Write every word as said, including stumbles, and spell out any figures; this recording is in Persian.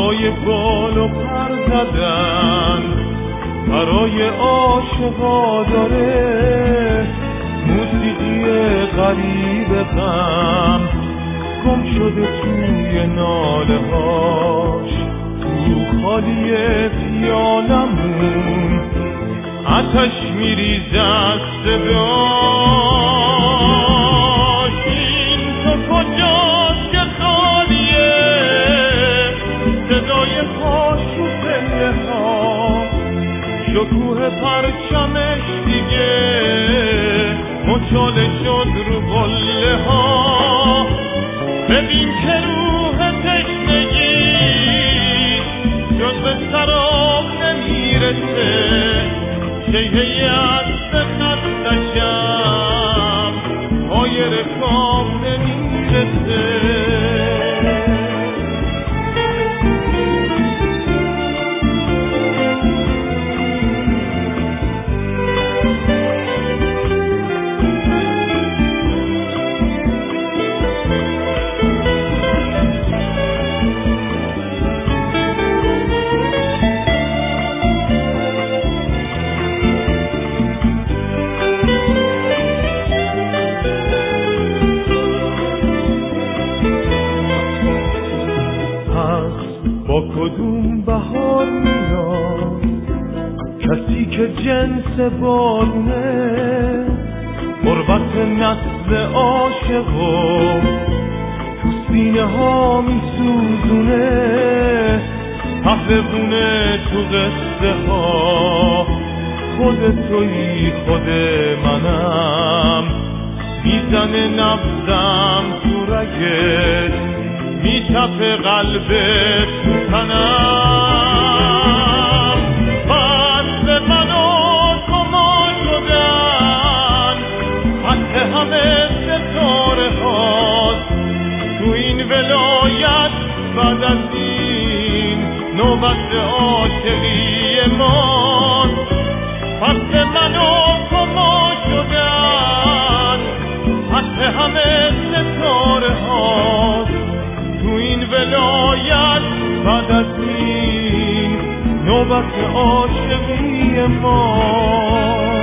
برای بال و پر زدن، برای عاشقا داره موسیقی غریب غم گم شده توی ناله هاش. تو خالی پیالمون آتش میریزه از صداش. این تو کجاست که خالیه صدای پاش و پله ها، شکوه پرچمش دیگه مچاله شد رو قله ها. ببین که روح تشنگی جز به سراب نمیرسه، شیهی از به خستشم پای رکاب نمیرسه. کدوم بهار میاد کسی که جنس بالونه، غربت نسل عاشقو تو سینه ها میسوزونه. پهلوونه تو قصه ها خود تویی خود منم، میزنه نبضم تو رگت میتپه قلبت تو تنم. بس من و تو ما شدن حتی همه ستاره هاست تو این ولایت. بعد از این نوبت عاشقی ماست. پس من و تو ما شدن حتی همه ستاره هاست تو این ولایت. بعد از این نوبت عاشقی ما.